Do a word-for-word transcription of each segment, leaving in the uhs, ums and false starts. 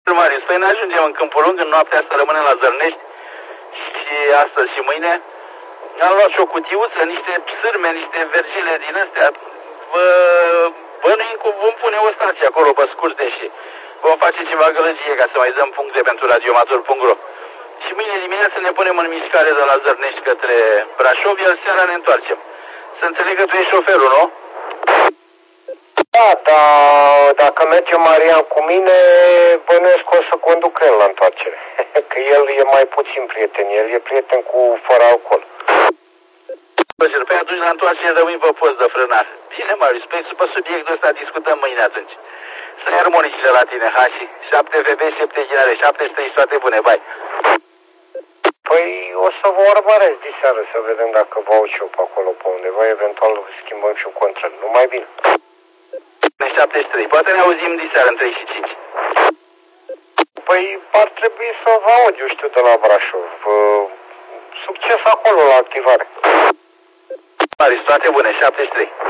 Marius, păi ne ajungem în Câmpul Lung, în noaptea asta rămânem la Zărnești și astăzi și mâine. Am luat și o cutiuță, niște sârme, niște vergile din astea. Vă bănuim cum vom pune o stație acolo pe scurte și vom face ceva gălăgie ca să mai dăm puncte pentru radioamator punct ro. Și mâine dimineață ne punem în mișcare de la Zărnești către Brașov, iar seara ne întoarcem. Să înțeleg că tu ești șoferul, nu? Da, dar dacă merge Marian cu mine, bănuiesc că o să conduc el la întoarcere. Că el e mai puțin prieten, el e prieten cu fără alcool. Păi atunci la întoarcere rămâi pe post de frânar. Bine, Marius, pe subiectul ăsta discutăm mâine atunci. Să iei armonicile la tine, ha, și șapte V B, șapte ginare, șapte și trei toate bune, bai. Păi o să vă urmăresc diseară să vedem dacă vă aud și eu pe acolo pe undeva, eventual schimbăm și un control. Numai bine. șaptezeci și trei. Poate ne auzim diseară în trei și cinci. Păi ar trebui să vă aud, eu știu, de la Brașov. Succes acolo la activare. Marius, toate bune, șaptezeci și trei.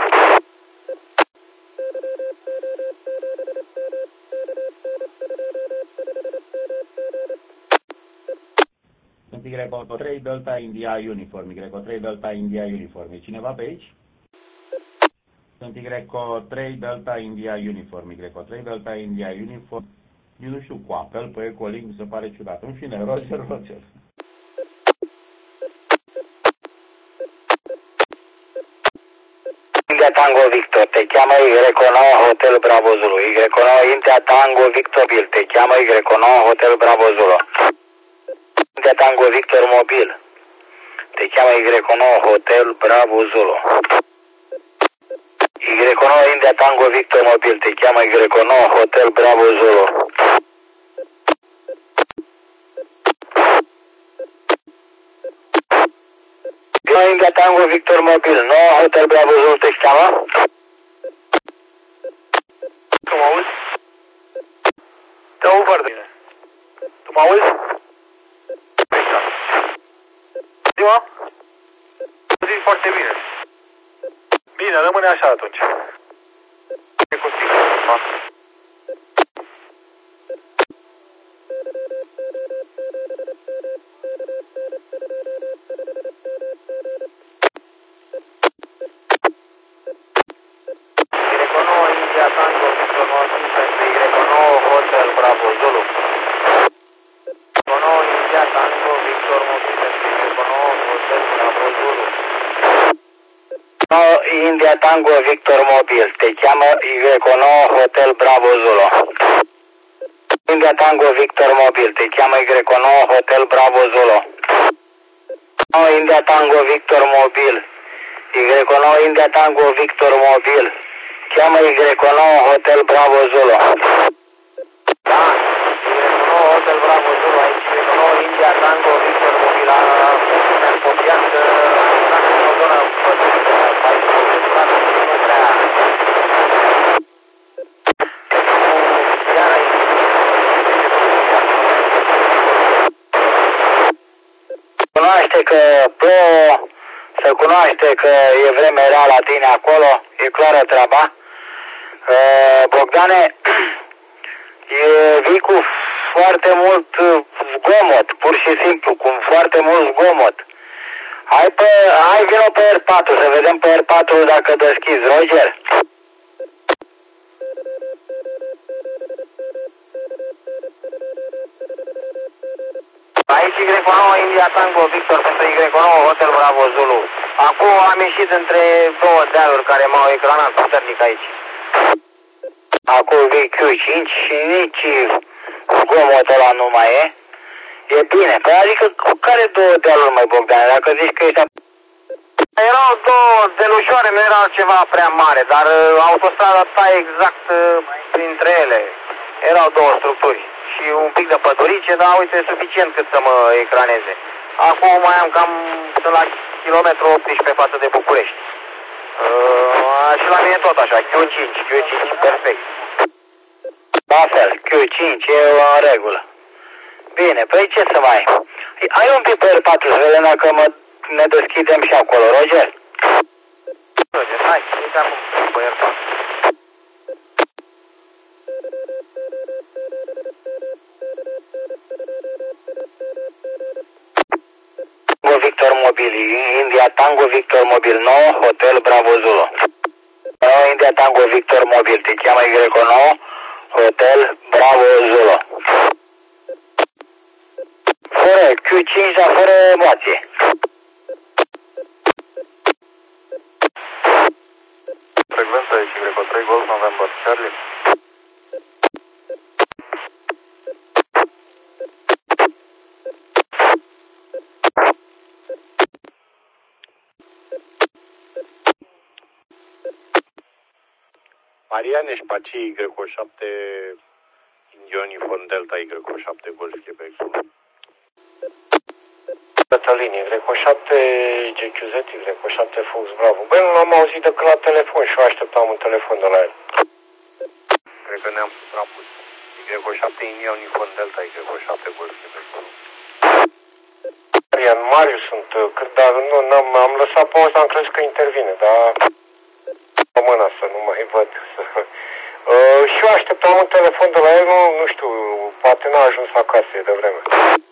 Sunt Y trei Delta India Uniform, Y trei Delta India Uniform. E cineva pe aici? Sunt Y trei Delta India Uniform, Y trei Delta India Uniform. Eu nu știu, cu apel pe Ecolink mi se pare ciudat. În fine, Roger, Roger. India Tango Victor, te cheamă Y nouă Hotel Bravo Zulu. Y nouă India Tango Victor Mobil, te cheamă Y nouă Hotel Bravo Zulu. India Tango Victor Mobil, te cheamă Y nouă Hotel Bravo Zulu. Y nouă India Tango Victor Mobil, te cheamă Y nouă Hotel Bravo Zulu. India Tango Victor Mobil, nouă Hotel Bravo Zulu, te cheamă? Tu mă auzi? Te aud foarte bine. Tu mă auzi? Exact. Ziua? Zi foarte bine. Bine, rămâne așa atunci. E cu sigur. India Tango Victor Mobil pentru Y nouă Hotel Bravo Zulu. Y nouă India Tango Victor Mobil pentru Y nouă Hotel Bravo Zulu. India Tango Victor Mobil, te cheamă Y nouă Hotel Bravo Zulu. India Tango Victor Mobil, te cheamă Y nouă Hotel Bravo Zulu. India Tango Victor Mobil, Y nouă India Tango Victor Mobil, cheamă Y nouă Hotel Bravo Zulu. Da, Y nouă Hotel Bravo Zulu, aici Y nouă India Tango Victor Mobil, a mi-am copiat că am în o zonă pădurită, aici nu prea... Cunoaște că plouă, se cunoaște că e vreme rea la tine acolo, e clară treaba. Bogdane, e, vii cu foarte mult zgomot, pur și simplu, cu foarte mult zgomot. Hai, pe, hai vină pe R patru, să vedem pe R patru dacă deschizi, Roger. Aici Y nouă India Tango Victor pentru Y nouă Hotel Bravo Zulu. Acum am ieșit între două dealuri care m-au ecranat puternic aici. Acum V Q cinci și nici zgomotul ăla nu mai e. E bine. Păi adică cu care două dealuri, mai Bogdane? Dacă zici că ești... Erau două delușoare, nu era ceva prea mare, dar uh, autostrada ta exact uh, printre ele. Erau două structuri și un pic de pădurice, dar uite, suficient cât să mă ecraneze. Acum mai am cam, sunt la kilometru optsprezece față de București. Uh, și la mine tot așa, Q cinci, Q cinci, perfect. La fel, Q cinci e în regulă. Bine, păi ce să mai... Ai un pic pe R patru, să vedem dacă mă, ne deschidem și acolo, Roger? Roger, hai, intrăm pe R patru. Victor Mobil, India Tango Victor Mobil nouă, Hotel Bravo Zulu. India Tango Victor Mobil, te cheamă Y nouă, Hotel Bravo Zulu. Fără Q cinci, dar fără emoție. Frecvența Y trei Golf November Charlie. Mariane Spaci Y șapte Uniform Delta Y șapte Golf Quebec. Cătălin Y șapte G Q Z Y șapte Fox Bravo. Băi, nu l-am auzit decât la telefon și eu așteptam un telefon de la el. Cred că ne-am suprapus. Y șapte India Uniform Delta Y șapte Golf Quebec. Marian, Marius sunt, dar nu, am am lăsat pauza, am crezut că intervine, dar mâna să nu mai văd. uh, și eu așteptam un telefon de la el, nu, nu știu, poate n-a ajuns acasă, e de vreme.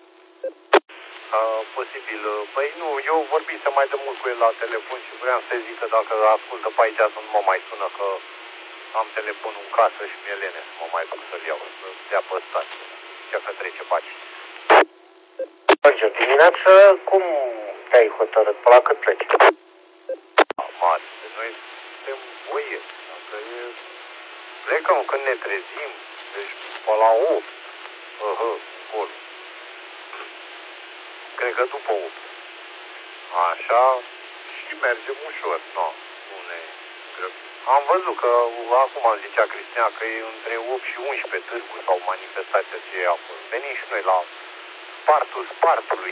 Uh, posibil. Păi nu, eu vorbisem mai de mult cu el la telefon și vreau să zic că dacă ascultă pe aici să nu mă mai sună, că am telefonul în casă și mi-e lene să mă mai duc să-l iau, să dea pe stație. Zicea că trece paci. Merge dimineață, cum te-ai hotărât? Pe la cât pleci? Mare, noi suntem boieri. Dacă e... Plecăm când ne trezim, deci pe la opt. Ahă, acolo. Cred că după opt. Așa, și mergem ușor, no, nu ne grăbim. Am văzut că, acum am zicea Cristina, că e între opt și unsprezece târgu sau manifestația ce e acolo. Venim și noi la spartul spartului.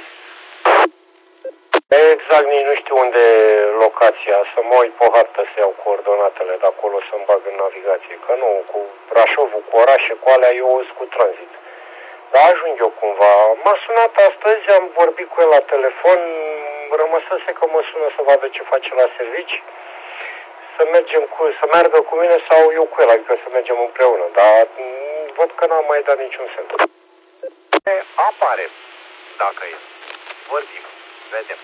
Exact, nici nu știu unde e locația, să mă uit pe hartă să iau coordonatele de acolo să-mi bag în navigație, că nu, cu Brașovul, cu orașe, cu alea eu sunt cu tranzit. Dar ajung eu cumva. M-a sunat astăzi, am vorbit cu el la telefon, rămăsese că mă sună să vadă ce face la servici, să mergem cu, să meargă cu mine sau eu cu el, adică să mergem împreună, dar văd că n-am mai dat niciun semn. Apare, dacă e. Vorbim, vedem.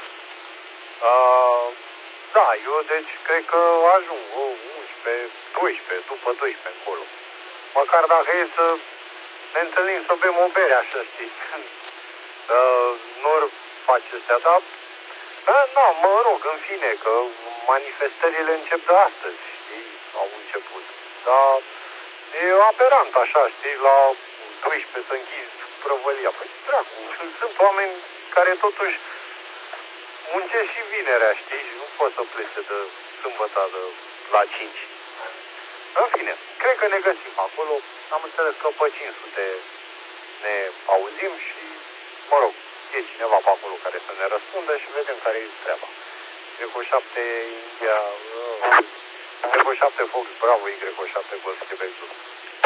Uh, da, eu deci cred că ajung unsprezece, doisprezece, după doisprezece încolo. Măcar dacă e să ne întâlnim să bem o bere, așa, știi? Uh, nu-r face astea, dar... Da, da, mă rog, în fine, că manifestările încep de astăzi, știi? Au început. Dar e aberant, așa, știi? La doisprezece să închizi prăvălia. Păi, dracu, sunt oameni care totuși muncesc și vinerea, știi? Și nu pot să plece de sâmbătă de la cinci. În fine, cred că ne găsim acolo. Am înțeles că pe cinci sute ne auzim și, mă rog, e cineva pe acolo care să ne răspundă și vedem care e treaba. Y șapte India, Y șapte Fox Bravo, Y șapte Golf Quebec Zulu.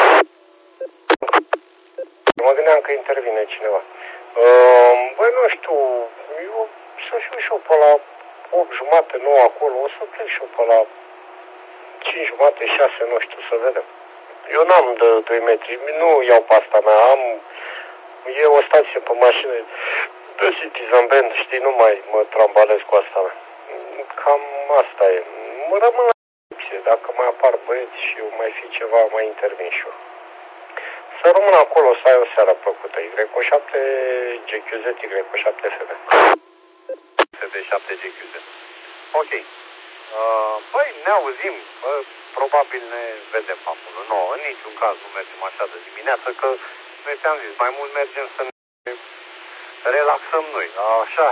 Mă gândeam că intervine cineva. Uh, băi, nu știu, eu să fiu și eu pe la opt jumate, nouă acolo, o să plec și eu pe la cinci jumate, șase, nu știu, să vedem. Eu n-am de doi metri, nu iau pe asta mea, am, e o stație pe mașină de Citizen Band, știi, nu mai mă trambalez cu asta mea. Cam asta e. Mă rămân la opție, dacă mai apar băieți și eu mai fi ceva, mai intervin și eu. Să rămân acolo, să ai o seară plăcută. Y șapte G Q Z, Y șapte F B. F B șapte G Q Z. Ok. Uh, păi ne auzim, uh, probabil ne vedem acolo. Nu, în niciun caz nu mergem așa de dimineață, că noi ți-am zis, mai mult mergem să ne relaxăm noi, așa.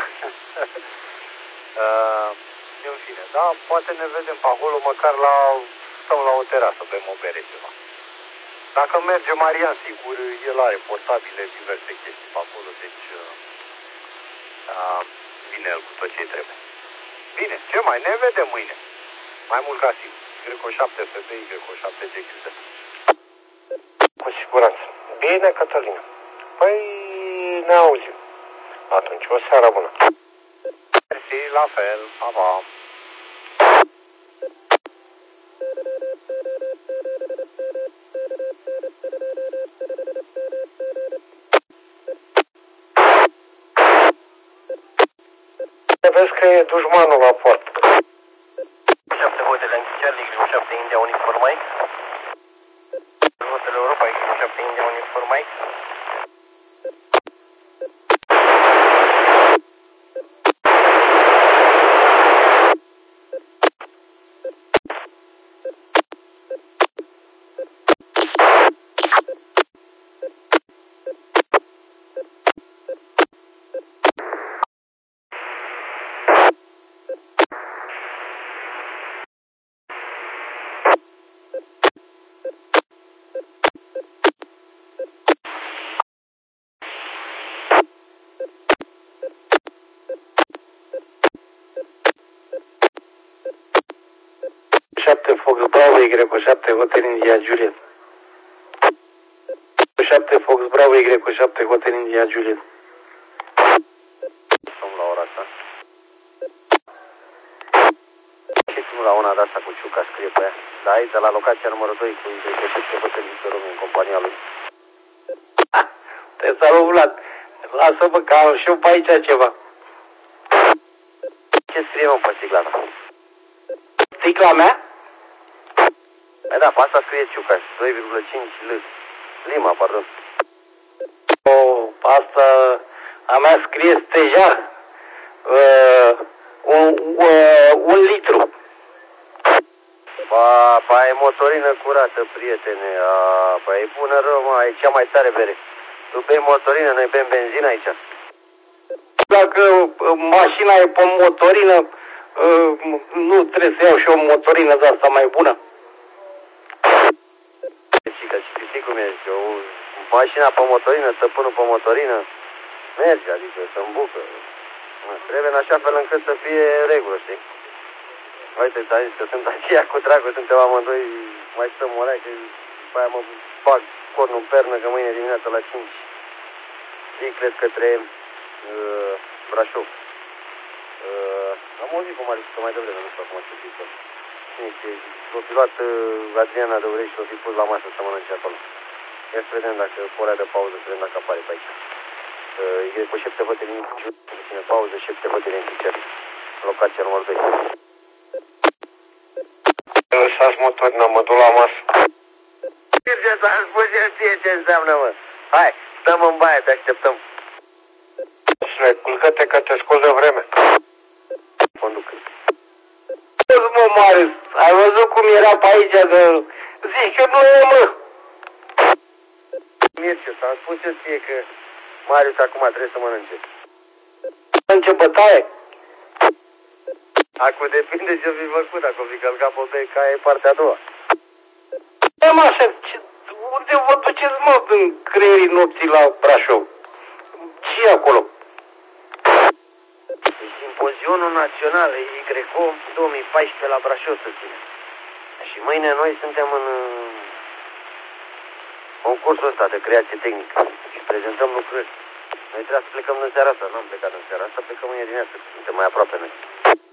uh, în fine, da, poate ne vedem pe acolo, măcar la, stăm la o terasă, bem o bere ceva. Dacă merge Marian, sigur, el are portabile, diverse chestii pe acolo, deci uh, vine el cu tot ce trebuie. Bine, ce mai? Ne vedem mâine. Mai mult ca sigur. Y șapte F B, Y șapte G Q Z. Cu siguranță. Bine, Cătălina. Păi ne auzim. Atunci, o seară bună. Mersi, la fel. Pa, pa. Vezi că e dușmanul la poartă. șapte Hotel Anchicear, Y șapte India Uniform Mike. Hotel Europa, Y șapte India Uniform Mike. șapte Fox Bravo, Y șapte Hotel India Juliet. șapte Fox Bravo, Y șapte Hotel India Juliet. Sunt la ora asta. Și tu la una de asta cu Ciuca scrie pe ea. Dar aici, la locația numărul doi, cu Y șapte Hotel Victor Romeo în compania lui. Te salut, Vlad. Lasă-mă că am și eu pe aici ceva. Ce scrie, mă, pe sticla ta? Sticla mea? Păi da, pe asta scrie Ciuca, doi virgulă cinci L. Lima, pardon. O, asta a mea scrie stejar. Uh, un, uh, un litru. Pa, pa, e motorină curată, prietene. A, pa, e bună rău, mă, e cea mai tare bere. Tu bei motorină, noi bem benzină aici. Dacă uh, mașina e pe motorină, uh, nu trebuie să iau și o motorină de asta mai bună. Și că știi cum e, că o, mașina pe motorină, stăpânul pe motorină, merge, adică se îmbucă. Trebuie în așa fel încât să fie regulă, știi? Uite, ți-am zis că sunt aceea cu dragul, suntem amândoi, mai stăm o leacă, după aia mă bag cornul în pernă, că mâine dimineața la cinci ciclet către uh, Brașov. Uh, am auzit pe Marius că mai devreme, nu știu acum ce zic. S-o fi luat uh, Adriana de urechi și s-o fi pus la masă să mănânce acolo. Ia să vedem dacă cu ora de pauză, să vedem dacă apare pe aici. Uh, e cu șepte hotelin, cine pauză, șepte hotelin Anchicear. Locația numărul doi. Lăsați motorina, mă duc la masă. Ce s-a spus el ție ce înseamnă, mă? Hai, stăm în baie, te așteptăm. Culcă-te că te scuz de vreme. Conduc. Mă, Marius, ai văzut cum era pe aici de... Zic că nu e, mă. Mircea, s-am spus eu ție că Marius acum trebuie să mănânce. Mănânce bătaie? Acum depinde ce-o fi făcut, dacă o fi călcat pe beca, e partea a doua. E, mă, așa, ce, unde vă duceți, mă, în creierii nopții la Brașov? Ce e acolo? E Simpozionul Național Y O două mii paisprezece la Brașov să ține. Și mâine noi suntem în concursul ăsta de creație tehnică și prezentăm lucrări. Noi trebuie să plecăm în seara asta, nu am plecat în seara asta, plecăm mâine dimineață, că suntem mai aproape noi.